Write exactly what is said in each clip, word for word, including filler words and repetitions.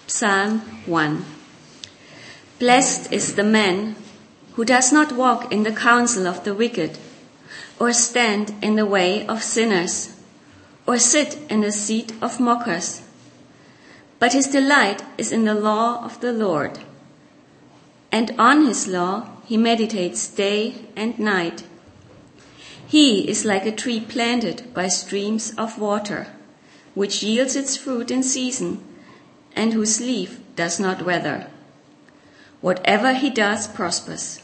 Psalm one. Blessed is the man who does not walk in the counsel of the wicked, or stand in the way of sinners, or sit in the seat of mockers. But his delight is in the law of the Lord, and on his law he meditates day and night. He is like a tree planted by streams of water, which yields its fruit in season, and whose leaf does not wither. Whatever he does prospers.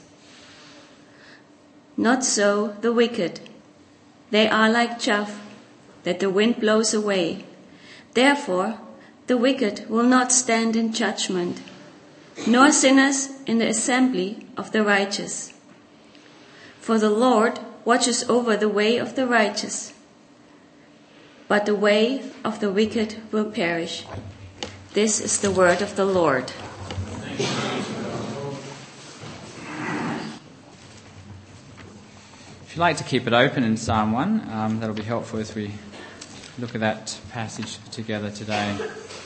Not so the wicked. They are like chaff that the wind blows away. Therefore, the wicked will not stand in judgment, nor sinners in the assembly of the righteous. For the Lord watches over the way of the righteous, but the way of the wicked will perish. This is the word of the Lord. If you'd like to keep it open in Psalm one, um, that'll be helpful as we look at that passage together today.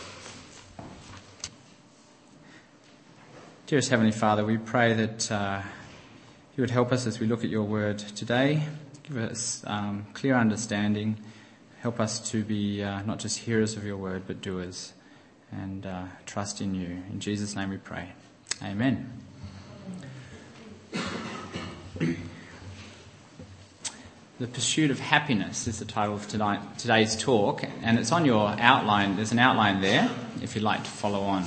Dearest Heavenly Father, we pray that uh, you would help us as we look at your word today. Give us um, clear understanding. Help us to be uh, not just hearers of your word, but doers, and uh, trust in you. In Jesus' name we pray. Amen. The Pursuit of Happiness is the title of tonight, today's talk, and it's on your outline. There's an outline there if you'd like to follow on.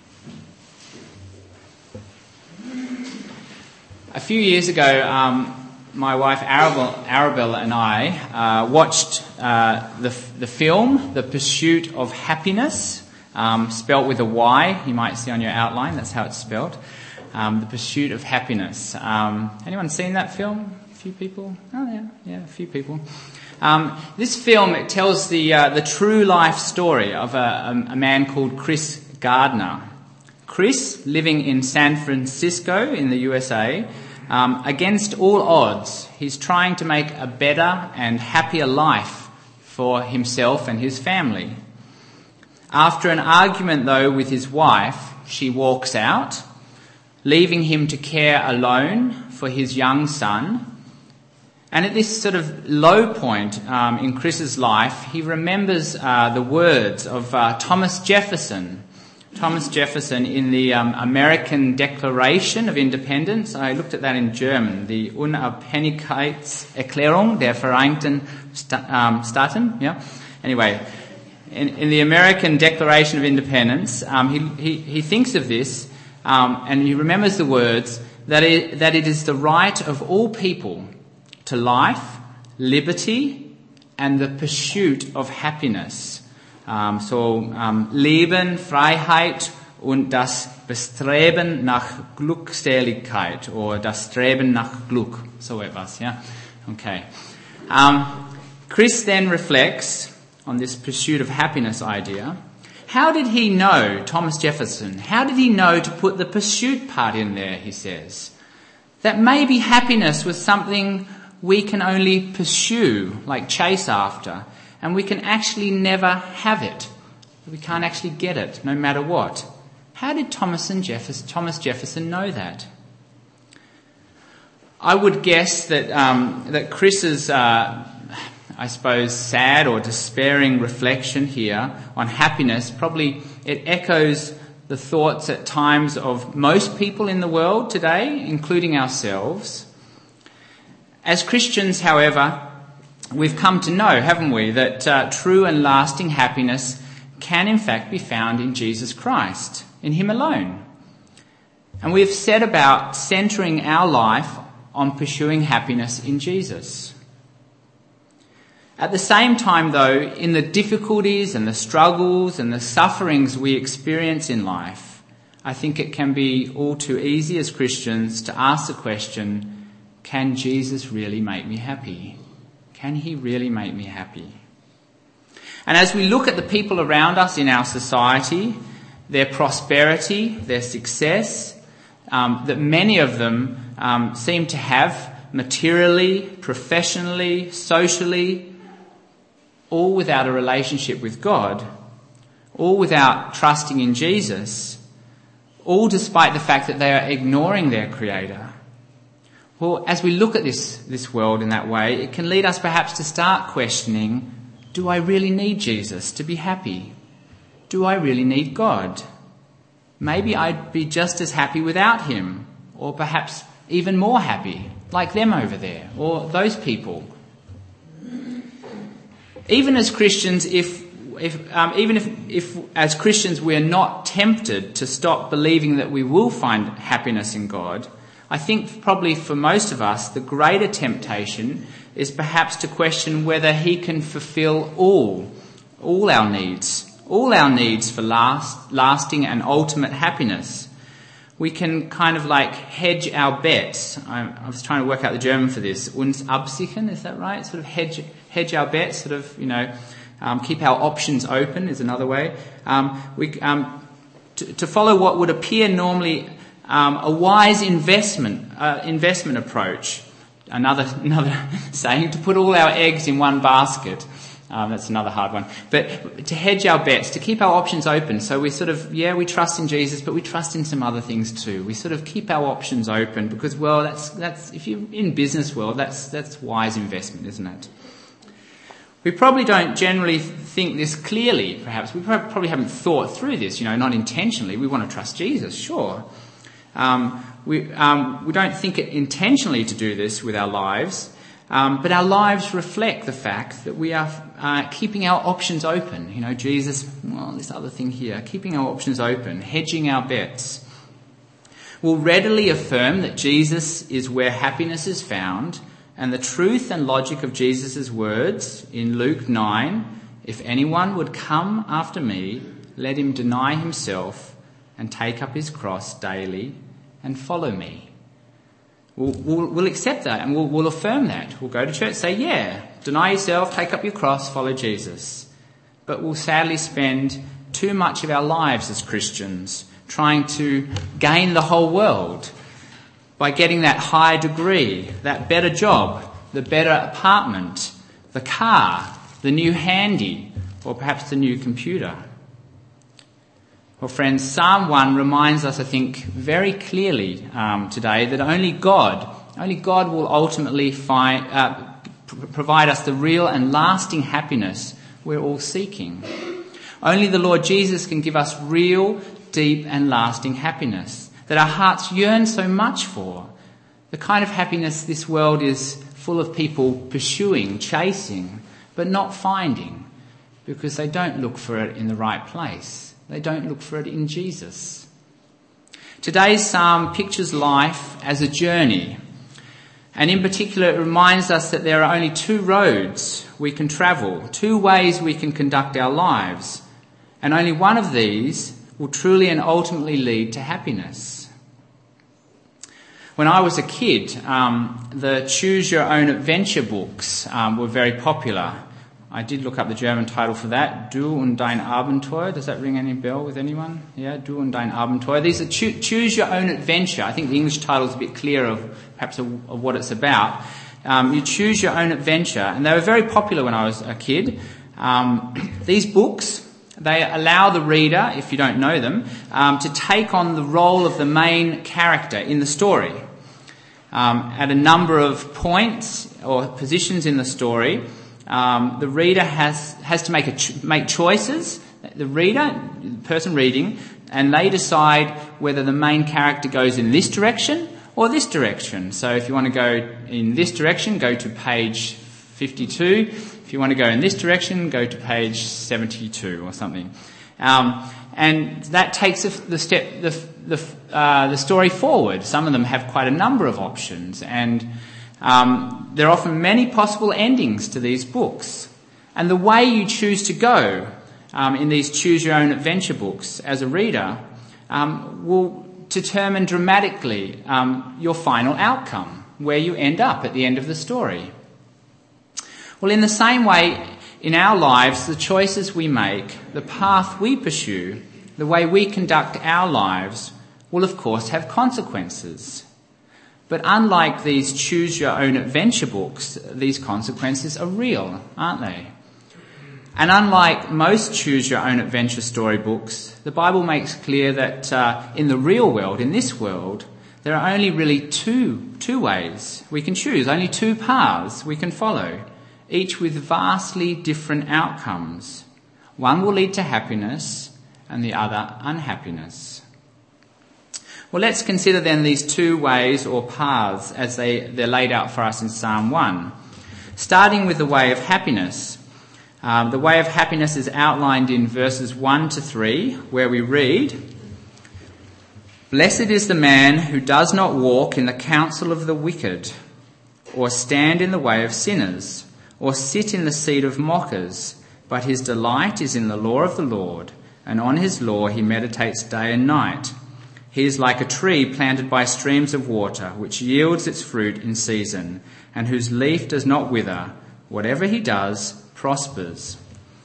A few years ago, um, my wife Arabella, Arabella and I uh, watched uh, the, the film The Pursuit of Happiness, um, spelt with a Y. You might see on your outline, that's how it's spelt. Um, The Pursuit of Happiness. Um, anyone seen that film? A few people? Oh yeah, yeah, a few people. Um, this film, it tells the uh, the true life story of a, a, a man called Chris Gardner. Chris, living in San Francisco in the U S A, um, against all odds, he's trying to make a better and happier life for himself and his family. After an argument, though, with his wife, she walks out, leaving him to care alone for his young son. And at this sort of low point um, in Chris's life, he remembers uh, the words of uh, Thomas Jefferson. Thomas Jefferson in the um, American Declaration of Independence. I looked at that in German. The Unabhängigkeitserklärung der Vereinigten Staaten. Yeah. Anyway, in, in the American Declaration of Independence, um, he, he, he thinks of this um, and he remembers the words that it, that it is the right of all people to life, liberty, and the pursuit of happiness. Um, so, um, Leben, Freiheit und das Bestreben nach Glückseligkeit, or das Streben nach Glück, so etwas, yeah? Okay. Um, Chris then reflects on this pursuit of happiness idea. How did he know, Thomas Jefferson, how did he know to put the pursuit part in there, he says? That maybe happiness was something we can only pursue, like chase after, and we can actually never have it. We can't actually get it, no matter what. How did Thomas, and Jefferson, Thomas Jefferson know that? I would guess that um, that Chris's, uh, I suppose, sad or despairing reflection here on happiness, probably it echoes the thoughts at times of most people in the world today, including ourselves. As Christians, however, we've come to know, haven't we, that uh, true and lasting happiness can in fact be found in Jesus Christ, in him alone. And we've set about centering our life on pursuing happiness in Jesus. At the same time, though, in the difficulties and the struggles and the sufferings we experience in life, I think it can be all too easy as Christians to ask the question, can Jesus really make me happy? Can he really make me happy? And as we look at the people around us in our society, their prosperity, their success, um, that many of them um, seem to have materially, professionally, socially, all without a relationship with God, all without trusting in Jesus, all despite the fact that they are ignoring their Creator. Well, as we look at this, this world in that way, it can lead us perhaps to start questioning, do I really need Jesus to be happy? Do I really need God? Maybe I'd be just as happy without him, or perhaps even more happy, like them over there, or those people. Even as Christians, if, if um, even if, if as Christians we're not tempted to stop believing that we will find happiness in God, I think probably for most of us the greater temptation is perhaps to question whether he can fulfill all, all our needs, all our needs for last, lasting and ultimate happiness. We can kind of like hedge our bets. I, I was trying to work out the German for this. Uns absichern, is that right? Sort of hedge, hedge our bets, sort of, you know, um, keep our options open is another way. Um, we, um, to, to follow what would appear normally um, a wise investment, uh, investment approach. Another, another saying, to put all our eggs in one basket. Um, that's another hard one. But to hedge our bets, to keep our options open. So we sort of, yeah, we trust in Jesus, but we trust in some other things too. We sort of keep our options open because, well, that's, that's, if you're in business world, that's, that's wise investment, isn't it? We probably don't generally think this clearly, perhaps. We probably haven't thought through this, you know, not intentionally. We want to trust Jesus, sure. Um, we, um, we don't think it intentionally to do this with our lives. Um, but our lives reflect the fact that we are uh, keeping our options open. You know, Jesus, well, this other thing here, keeping our options open, hedging our bets. We'll readily affirm that Jesus is where happiness is found, and the truth and logic of Jesus' words in Luke nine, if anyone would come after me, let him deny himself and take up his cross daily and follow me. We'll, we'll, we'll accept that and we'll, we'll affirm that. We'll go to church, say, yeah, deny yourself, take up your cross, follow Jesus. But we'll sadly spend too much of our lives as Christians trying to gain the whole world by getting that higher degree, that better job, the better apartment, the car, the new handy, or perhaps the new computer. Well, friends, Psalm one reminds us, I think, very clearly um, today that only God, only God will ultimately find, uh, pr- provide us the real and lasting happiness we're all seeking. Only the Lord Jesus can give us real, deep and lasting happiness that our hearts yearn so much for. The kind of happiness this world is full of people pursuing, chasing, but not finding because they don't look for it in the right place. They don't look for it in Jesus. Today's psalm pictures life as a journey. And in particular, it reminds us that there are only two roads we can travel, two ways we can conduct our lives. And only one of these will truly and ultimately lead to happiness. When I was a kid, um, the Choose Your Own Adventure books um, were very popular. I did look up the German title for that, Du und dein Abenteuer. Does that ring any bell with anyone? Yeah, Du und dein Abenteuer. These are cho- Choose Your Own Adventure. I think the English title is a bit clearer of perhaps of, of what it's about. Um, you choose your own adventure. And they were very popular when I was a kid. Um, these books, they allow the reader, if you don't know them, um, to take on the role of the main character in the story. Um, at a number of points or positions in the story, Um, the reader has has to make a ch- make choices. The reader, the person reading, and they decide whether the main character goes in this direction or this direction. So if you want to go in this direction, go to page fifty-two. If you want to go in this direction, go to page seventy-two or something. Um, and that takes the step the the uh, the story forward. Some of them have quite a number of options, and Um, there are often many possible endings to these books. And the way you choose to go um, in these Choose Your Own Adventure books as a reader um, will determine dramatically um, your final outcome, where you end up at the end of the story. Well, in the same way, in our lives, the choices we make, the path we pursue, the way we conduct our lives will, of course, have consequences. But unlike these Choose Your Own Adventure books, these consequences are real, aren't they? And unlike most choose-your-own-adventure storybooks, the Bible makes clear that uh, in the real world, in this world, there are only really two, two ways we can choose, only two paths we can follow, each with vastly different outcomes. One will lead to happiness and the other unhappiness. Well, let's consider then these two ways or paths as they, they're laid out for us in Psalm one. Starting with the way of happiness. Um, the way of happiness is outlined in verses one to three, where we read, "Blessed is the man who does not walk in the counsel of the wicked, or stand in the way of sinners, or sit in the seat of mockers, but his delight is in the law of the Lord, and on his law he meditates day and night. He is like a tree planted by streams of water, which yields its fruit in season, and whose leaf does not wither. Whatever he does prospers."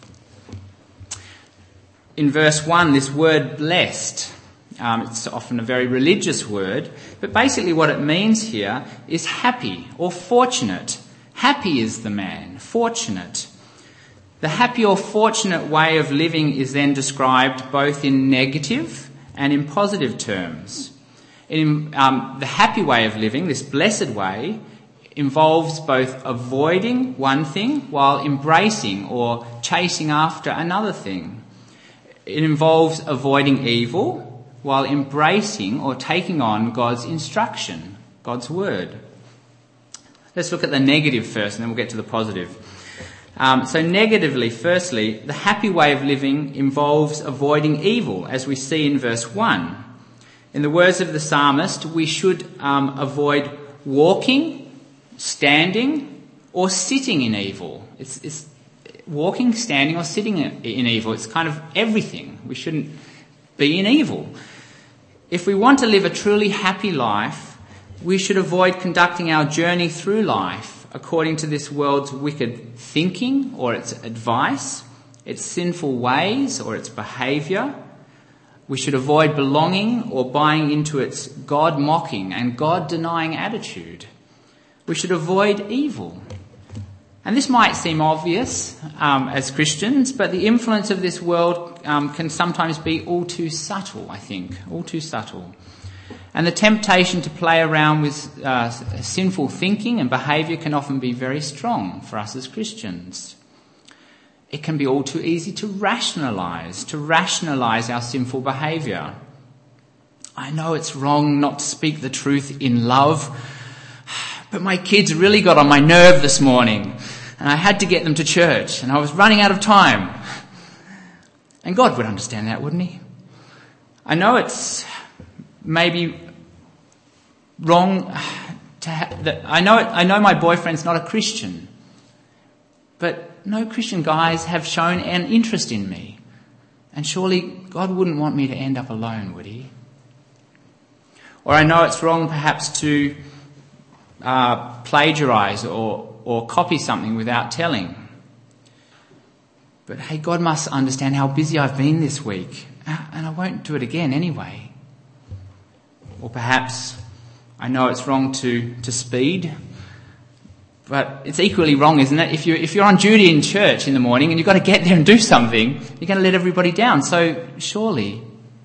In verse one, this word blessed, um, it's often a very religious word, but basically what it means here is happy or fortunate. Happy is the man, fortunate. The happy or fortunate way of living is then described both in negative and in positive terms. In um, the happy way of living, this blessed way, involves both avoiding one thing while embracing or chasing after another thing. It involves avoiding evil while embracing or taking on God's instruction, God's word. Let's look at the negative first and then we'll get to the positive. Um, so negatively, firstly, the happy way of living involves avoiding evil, as we see in verse one. In the words of the psalmist, we should um, avoid walking, standing, or sitting in evil. It's, it's walking, standing, or sitting in evil. It's kind of everything. We shouldn't be in evil. If we want to live a truly happy life, we should avoid conducting our journey through life according to this world's wicked thinking or its advice, its sinful ways or its behaviour. We should avoid belonging or buying into its God-mocking and God-denying attitude. We should avoid evil. And this might seem obvious um, as Christians, but the influence of this world um, can sometimes be all too subtle, I think, all too subtle. And the temptation to play around with uh, sinful thinking and behaviour can often be very strong for us as Christians. It can be all too easy to rationalise, to rationalise our sinful behaviour. I know it's wrong not to speak the truth in love, but my kids really got on my nerve this morning and I had to get them to church and I was running out of time. And God would understand that, wouldn't he? I know it's maybe wrong to ha- that I know it, I know my boyfriend's not a Christian, but no Christian guys have shown an interest in me. And surely God wouldn't want me to end up alone, would he? Or I know it's wrong perhaps to uh, plagiarise or, or copy something without telling. But hey, God must understand how busy I've been this week, and I won't do it again anyway. Or perhaps I know it's wrong to, to speed, but it's equally wrong, isn't it? If you're, if you're on duty in church in the morning and you've got to get there and do something, you're going to let everybody down. So surely.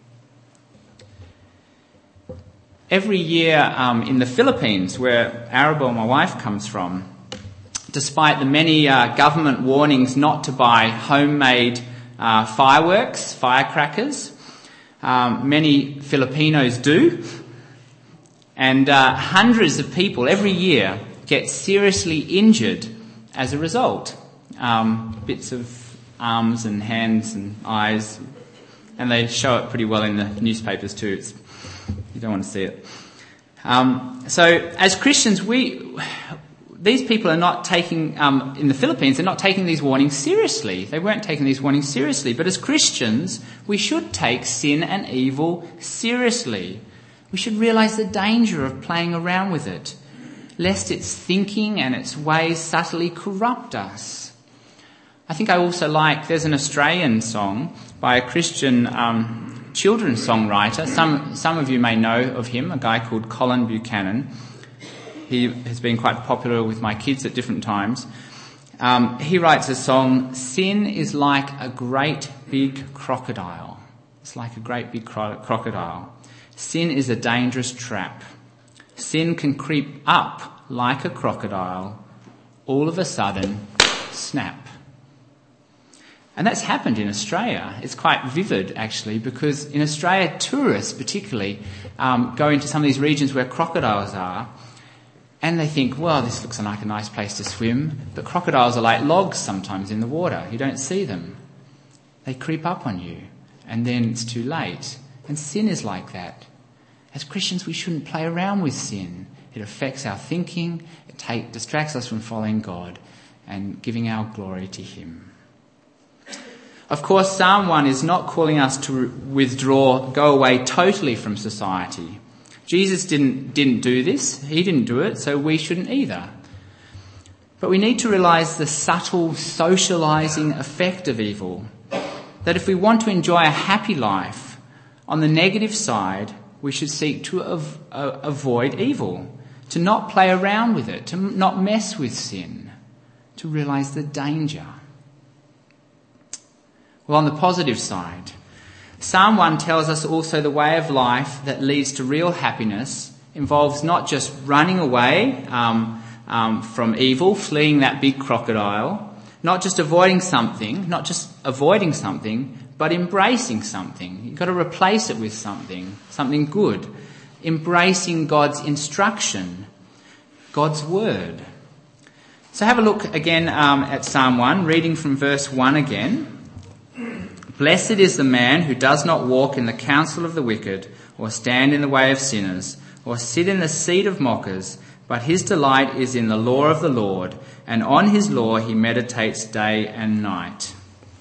Every year um, in the Philippines, where Arabelle, my wife, comes from, despite the many uh, government warnings not to buy homemade uh, fireworks, firecrackers, um, many Filipinos do. And uh, hundreds of people every year get seriously injured as a result. Um, bits of arms and hands and eyes. And they show it pretty well in the newspapers too. It's, you don't want to see it. Um, so as Christians, we... These people are not taking, um, in the Philippines, they're not taking these warnings seriously. They weren't taking these warnings seriously. But as Christians, we should take sin and evil seriously. We should realise the danger of playing around with it, lest its thinking and its ways subtly corrupt us. I think I also like, there's an Australian song by a Christian um, children's songwriter. Some, some of you may know of him, a guy called Colin Buchanan. He has been quite popular with my kids at different times. Um, he writes a song, "Sin is like a great big crocodile." It's like a great big cro- crocodile. Sin is a dangerous trap. Sin can creep up like a crocodile. All of a sudden, snap. And that's happened in Australia. It's quite vivid, actually, because in Australia, tourists particularly um, go into some of these regions where crocodiles are, and they think, well, this looks like a nice place to swim, but crocodiles are like logs sometimes in the water. You don't see them. They creep up on you, and then it's too late. And sin is like that. As Christians, we shouldn't play around with sin. It affects our thinking, it take, distracts us from following God and giving our glory to him. Of course, Psalm one is not calling us to withdraw, go away totally from society. Jesus didn't, didn't do this. He didn't do it, so we shouldn't either. But we need to realise the subtle socialising effect of evil. That if we want to enjoy a happy life, on the negative side, we should seek to av- uh, avoid evil, to not play around with it, to not mess with sin, to realise the danger. Well, on the positive side, Psalm one tells us also the way of life that leads to real happiness involves not just running away um, um, from evil, fleeing that big crocodile, not just avoiding something, not just avoiding something, but embracing something. You've got to replace it with something, something good. Embracing God's instruction, God's word. So have a look again um, at Psalm one, reading from verse one again. "Blessed is the man who does not walk in the counsel of the wicked, or stand in the way of sinners, or sit in the seat of mockers, but his delight is in the law of the Lord, and on his law he meditates day and night."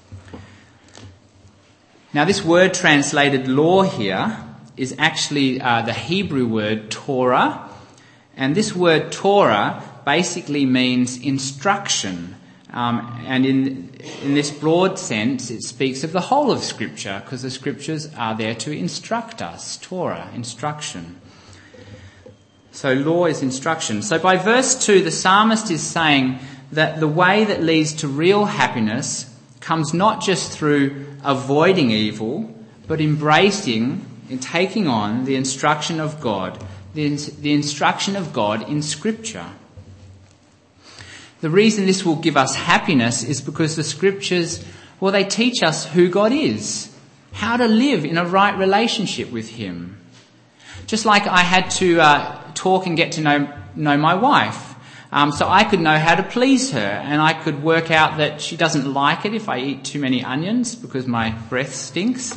Now this word translated law here is actually uh, the Hebrew word Torah, and this word Torah basically means instruction. Um, and in in this broad sense, it speaks of the whole of Scripture, because the Scriptures are there to instruct us. Torah, instruction. So law is instruction. So by verse two, the psalmist is saying that the way that leads to real happiness comes not just through avoiding evil, but embracing and taking on the instruction of God, the, the instruction of God in Scripture. The reason this will give us happiness is because the Scriptures, well, they teach us who God is, how to live in a right relationship with him. Just like I had to uh, talk and get to know, know my wife, um, so I could know how to please her, and I could work out that she doesn't like it if I eat too many onions because my breath stinks.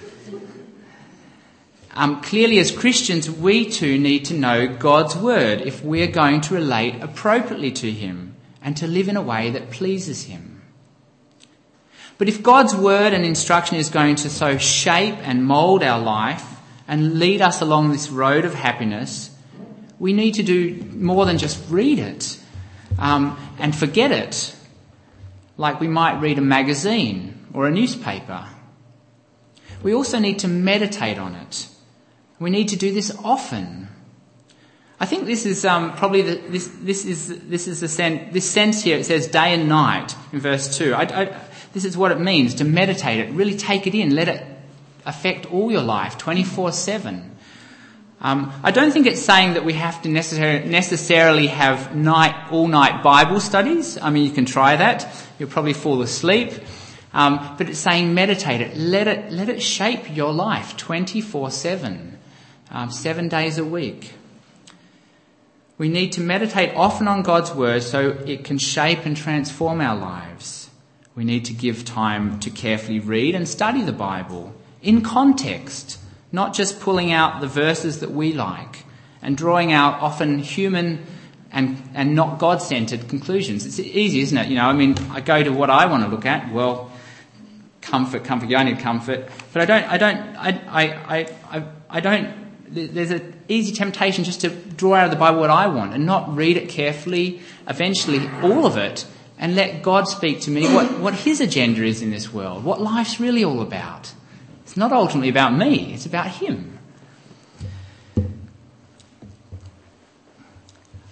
Um, clearly, as Christians, we too need to know God's word if we're going to relate appropriately to him and to live in a way that pleases him. But if God's word and instruction is going to so shape and mould our life and lead us along this road of happiness, we need to do more than just read it um, and forget it, like we might read a magazine or a newspaper. We also need to meditate on it. We need to do this often. I think this is um, probably the, this. This is this is the sen- this sense here. It says day and night in verse two. I, I, this is what it means to meditate it. Really take it in. Let it affect all your life, twenty-four seven. Um, I don't think it's saying that we have to necessar- necessarily have night all night Bible studies. I mean, you can try that. You'll probably fall asleep. Um, but it's saying meditate it. Let it let it shape your life, twenty-four seven, um, seven days a week. We need to meditate often on God's word so it can shape and transform our lives. We need to give time to carefully read and study the Bible in context, not just pulling out the verses that we like and drawing out often human and, and not God-centered conclusions. It's easy, isn't it? You know, I mean, I go to what I want to look at. Well, comfort, comfort, yeah, I need comfort. But I don't, I don't, I, I, I, I don't, there's an easy temptation just to draw out of the Bible what I want and not read it carefully, eventually all of it, and let God speak to me what, what his agenda is in this world, what life's really all about. It's not ultimately about me, it's about him. I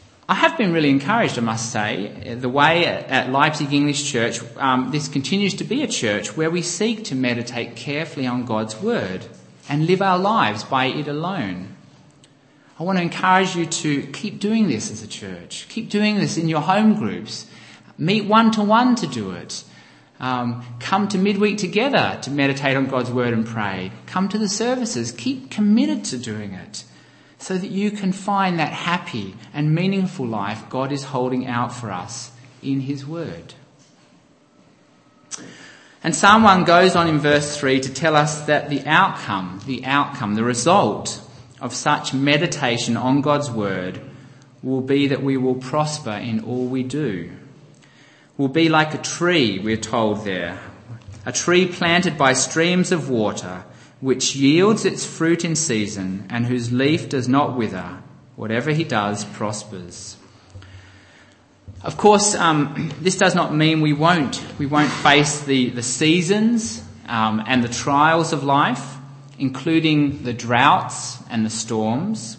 have been really encouraged, I must say, the way at Leipzig English Church, um, this continues to be a church where we seek to meditate carefully on God's word and live our lives by it alone. I want to encourage you to keep doing this as a church. Keep doing this in your home groups. Meet one-to-one to do it. Um, come to midweek together to meditate on God's word and pray. Come to the services. Keep committed to doing it so that you can find that happy and meaningful life God is holding out for us in his word. And Psalm one goes on in verse three to tell us that the outcome, the outcome, the result of such meditation on God's word will be that we will prosper in all we do. We'll be like a tree, we're told there, a tree planted by streams of water, which yields its fruit in season and whose leaf does not wither. Whatever he does prospers. Of course, um, this does not mean we won't we won't face the, the seasons um, and the trials of life, including the droughts and the storms.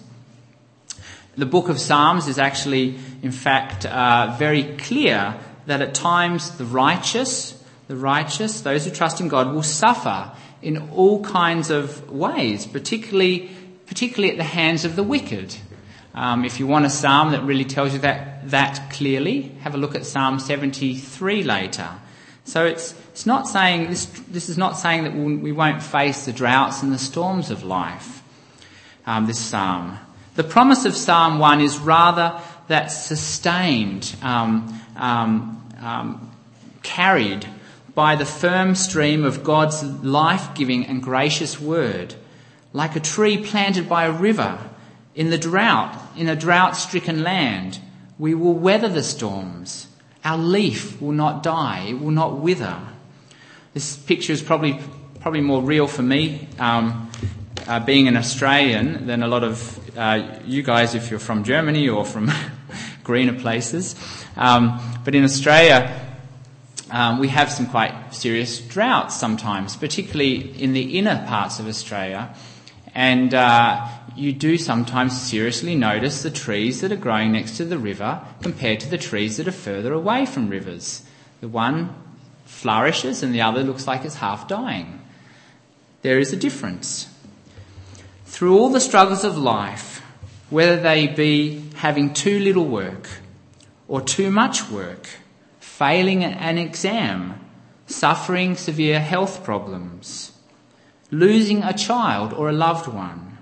The book of Psalms is actually, in fact, uh, very clear that at times the righteous, the righteous, those who trust in God, will suffer in all kinds of ways, particularly particularly at the hands of the wicked. Um, if you want a psalm that really tells you that that clearly, have a look at Psalm seventy-three later. So it's it's not saying this. This is not saying that we'll, we won't face the droughts and the storms of life. Um, this psalm, the promise of Psalm one is rather that sustained, um, um, um, carried by the firm stream of God's life-giving and gracious word, like a tree planted by a river in the drought, in a drought-stricken land. We will weather the storms. Our leaf will not die. It will not wither. This picture is probably probably more real for me, um, uh, being an Australian, than a lot of uh, you guys if you're from Germany or from greener places. Um, but in Australia, Um, we have some quite serious droughts sometimes, particularly in the inner parts of Australia. And uh, you do sometimes seriously notice the trees that are growing next to the river compared to the trees that are further away from rivers. The one flourishes and the other looks like it's half dying. There is a difference. Through all the struggles of life, whether they be having too little work or too much work, failing an exam, suffering severe health problems, losing a child or a loved one,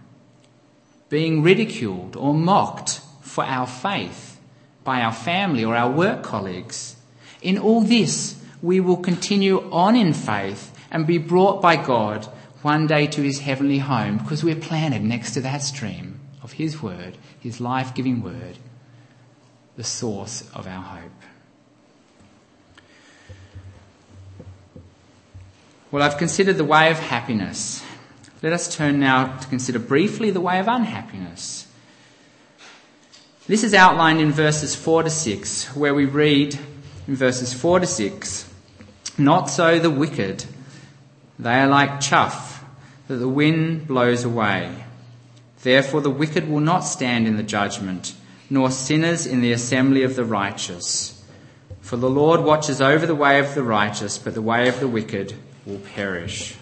being ridiculed or mocked for our faith by our family or our work colleagues. In all this, we will continue on in faith and be brought by God one day to his heavenly home because we're planted next to that stream of his word, his life-giving word, the source of our hope. Well, I've considered the way of happiness. Let us turn now to consider briefly the way of unhappiness. This is outlined in verses four to six, where we read in verses four to six, "Not so the wicked. They are like chaff that the wind blows away. Therefore the wicked will not stand in the judgment, nor sinners in the assembly of the righteous. For the Lord watches over the way of the righteous, but the way of the wicked will perish."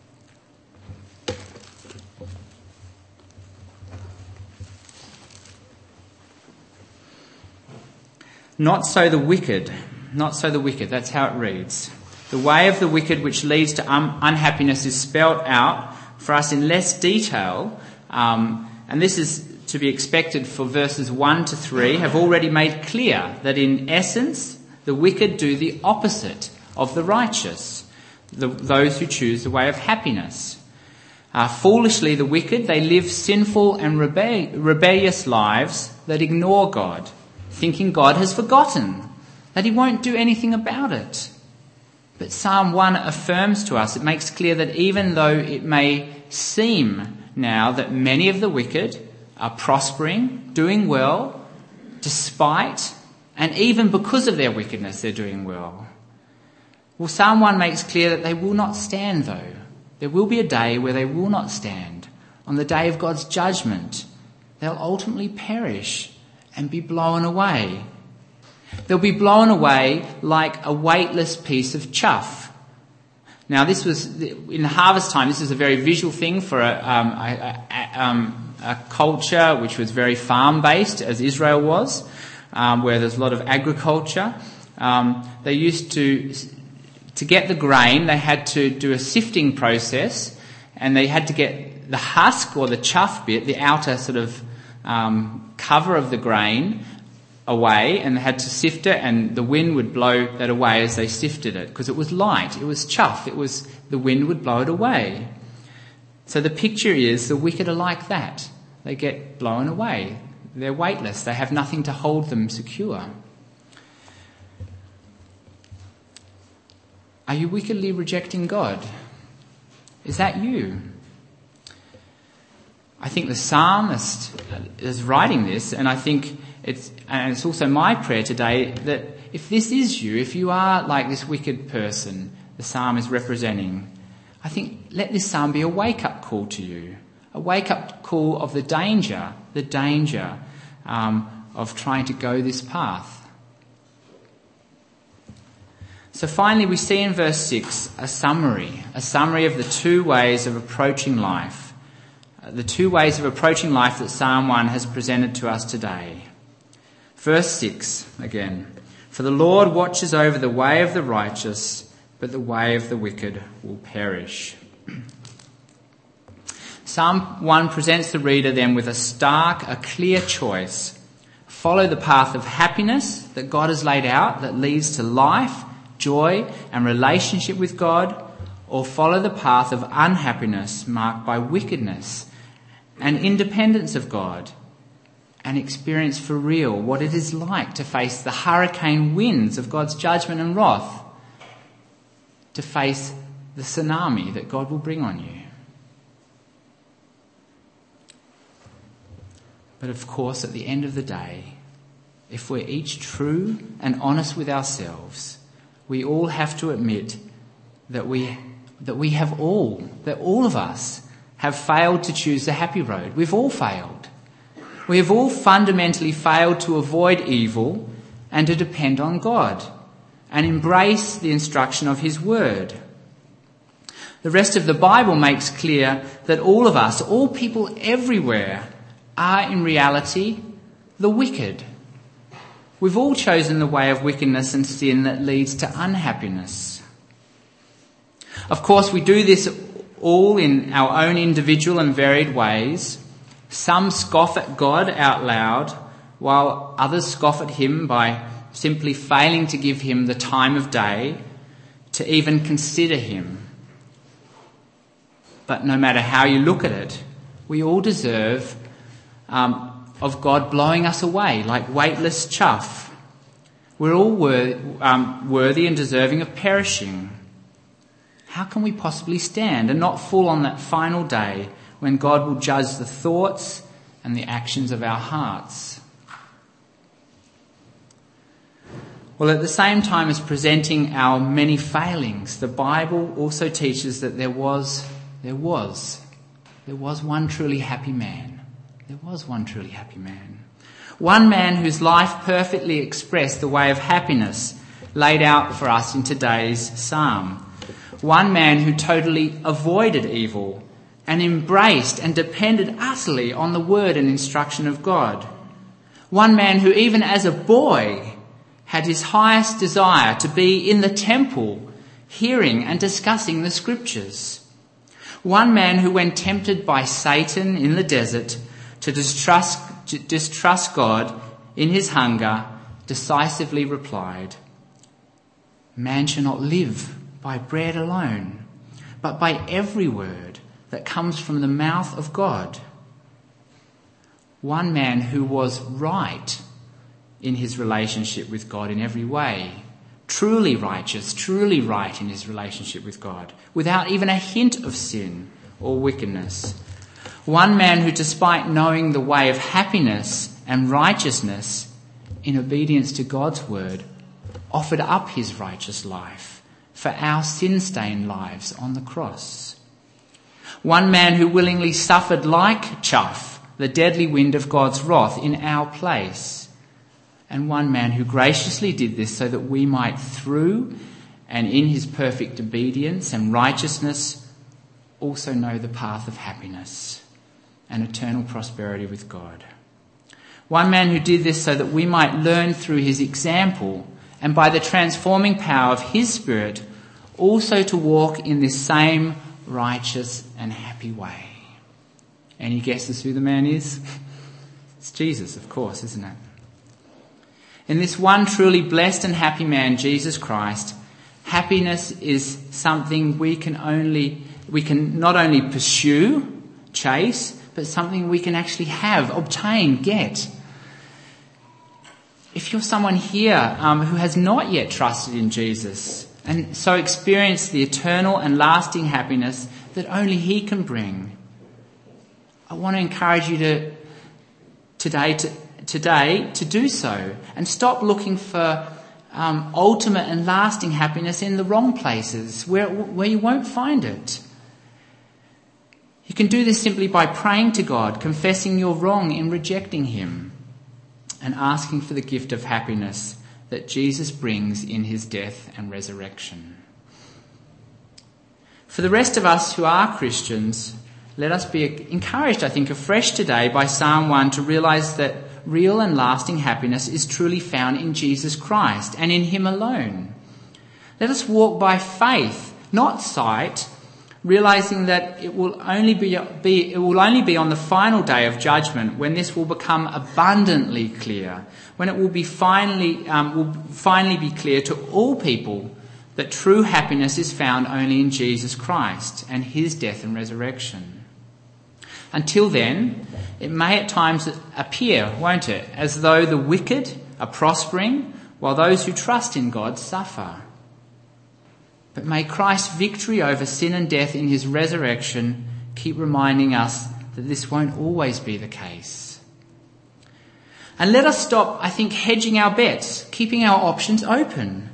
Not so the wicked, not so the wicked, that's how it reads. The way of the wicked which leads to un- unhappiness is spelt out for us in less detail, um, and this is to be expected, for verses one to three have already made clear that in essence the wicked do the opposite of the righteous. The, those who choose the way of happiness. Uh, foolishly, the wicked, they live sinful and rebe- rebellious lives that ignore God, thinking God has forgotten, that he won't do anything about it. But Psalm one affirms to us, it makes clear that even though it may seem now that many of the wicked are prospering, doing well, despite and even because of their wickedness they're doing well, well, Psalm one makes clear that they will not stand, though. There will be a day where they will not stand. On the day of God's judgment, they'll ultimately perish and be blown away. They'll be blown away like a weightless piece of chaff. Now, this was, in harvest time, this is a very visual thing for a, um, a, a, um, a culture which was very farm-based, as Israel was, um, where there's a lot of agriculture. Um, they used to, to get the grain, they had to do a sifting process, and they had to get the husk or the chaff bit, the outer sort of um, cover of the grain, away, and they had to sift it, and the wind would blow that away as they sifted it, because it was light, it was chaff, it was, the wind would blow it away. So the picture is the wicked are like that. They get blown away. They're weightless. They have nothing to hold them secure. Are you wickedly rejecting God? Is that you? I think the psalmist is writing this, and I think it's, and it's also my prayer today, that if this is you, if you are like this wicked person the psalm is representing, I think let this psalm be a wake-up call to you, a wake-up call of the danger, the danger um, of trying to go this path. So finally we see in verse six a summary, a summary of the two ways of approaching life, the two ways of approaching life that Psalm one has presented to us today. Verse six again. For the Lord watches over the way of the righteous, but the way of the wicked will perish. Psalm one presents the reader then with a stark, a clear choice. Follow the path of happiness that God has laid out that leads to life, joy and relationship with God, or follow the path of unhappiness marked by wickedness and independence of God, and experience for real what it is like to face the hurricane winds of God's judgment and wrath, to face the tsunami that God will bring on you. But of course, at the end of the day, if we're each true and honest with ourselves, we all have to admit that we that we have all, that all of us have failed to choose the happy road. We've all failed. We have all fundamentally failed to avoid evil and to depend on God and embrace the instruction of his word. The rest of the Bible makes clear that all of us, all people everywhere, are in reality the wicked. We've all chosen the way of wickedness and sin that leads to unhappiness. Of course, we do this all in our own individual and varied ways. Some scoff at God out loud, while others scoff at him by simply failing to give him the time of day, to even consider him. But no matter how you look at it, we all deserve um, of God blowing us away like weightless chaff. We're all wor- um, worthy and deserving of perishing. How can we possibly stand and not fall on that final day when God will judge the thoughts and the actions of our hearts? Well, at the same time as presenting our many failings, the Bible also teaches that there was, there was, there was one truly happy man. There was one truly happy man. One man whose life perfectly expressed the way of happiness laid out for us in today's psalm. One man who totally avoided evil and embraced and depended utterly on the word and instruction of God. One man who, even as a boy, had his highest desire to be in the temple, hearing and discussing the scriptures. One man who, when tempted by Satan in the desert to distrust, to distrust God in his hunger, decisively replied, "Man shall not live by bread alone, but by every word that comes from the mouth of God." One man who was right in his relationship with God in every way, truly righteous, truly right in his relationship with God, without even a hint of sin or wickedness. One man who, despite knowing the way of happiness and righteousness, in obedience to God's word, offered up his righteous life for our sin-stained lives on the cross. One man who willingly suffered like chaff the deadly wind of God's wrath in our place. and one man who graciously did this so that we might, through and in his perfect obedience and righteousness, also know the path of happiness and eternal prosperity with God. One man who did this so that we might learn through his example and by the transforming power of his Spirit also to walk in this same righteous and happy way. Any guesses who the man is? It's Jesus, of course, isn't it? In this one truly blessed and happy man, Jesus Christ, happiness is something we can only, we can not only pursue, chase, but something we can actually have, obtain, get. If you're someone here um, who has not yet trusted in Jesus and so experienced the eternal and lasting happiness that only he can bring, I want to encourage you to today to today to do so and stop looking for um, ultimate and lasting happiness in the wrong places where where you won't find it. You can do this simply by praying to God, confessing you're wrong in rejecting him, and asking for the gift of happiness that Jesus brings in his death and resurrection. For the rest of us who are Christians, let us be encouraged, I think, afresh today by Psalm one to realise that real and lasting happiness is truly found in Jesus Christ and in him alone. Let us walk by faith, not sight, realising that it will only be, be it will only be on the final day of judgment when this will become abundantly clear, when it will be finally um, will finally be clear to all people that true happiness is found only in Jesus Christ and his death and resurrection. Until then, it may at times appear, won't it, as though the wicked are prospering while those who trust in God suffer. But may Christ's victory over sin and death in his resurrection keep reminding us that this won't always be the case. And let us stop, I think, hedging our bets, keeping our options open,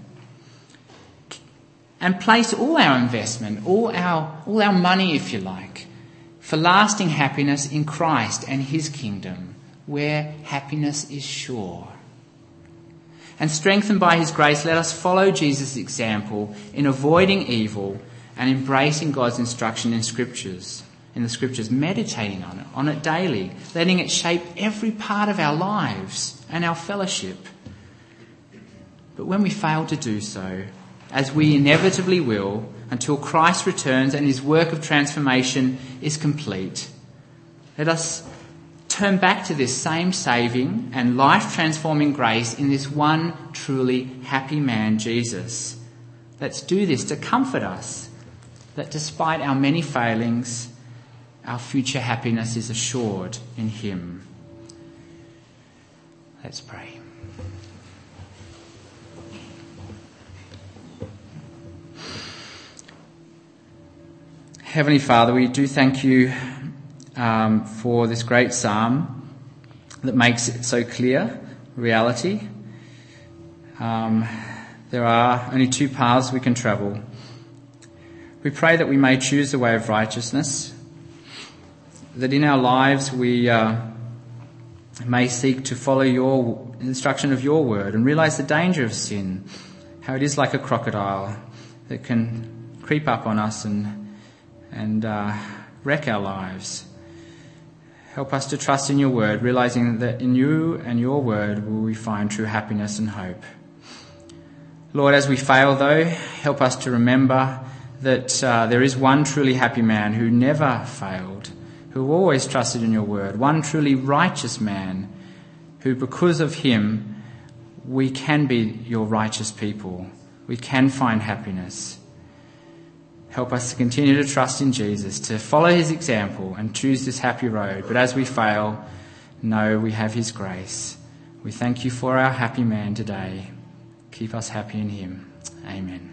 and place all our investment, all our, all our money, if you like, for lasting happiness in Christ and his kingdom, where happiness is sure. And strengthened by his grace, let us follow Jesus' example in avoiding evil and embracing God's instruction in scriptures, in the scriptures, meditating on it, on it daily, letting it shape every part of our lives and our fellowship. But when we fail to do so, as we inevitably will, until Christ returns and his work of transformation is complete, let us turn back to this same saving and life-transforming grace in this one truly happy man, Jesus. Let's do this to comfort us that despite our many failings, our future happiness is assured in him. Let's pray. Heavenly Father, we do thank you um, for this great psalm that makes it so clear, reality. Um, there are only two paths we can travel. We pray that we may choose the way of righteousness, that in our lives we uh, may seek to follow your instruction of your word and realise the danger of sin, how it is like a crocodile that can creep up on us and and uh, wreck our lives. Help us to trust in your word, realising that in you and your word will we find true happiness and hope. Lord, as we fail though, help us to remember that uh, there is one truly happy man who never failed, who always trusted in your word, one truly righteous man who, because of him, we can be your righteous people. We can find happiness. Help us to continue to trust in Jesus, to follow his example and choose this happy road. But as we fail, know we have his grace. We thank you for our happy man today. Keep us happy in him. Amen.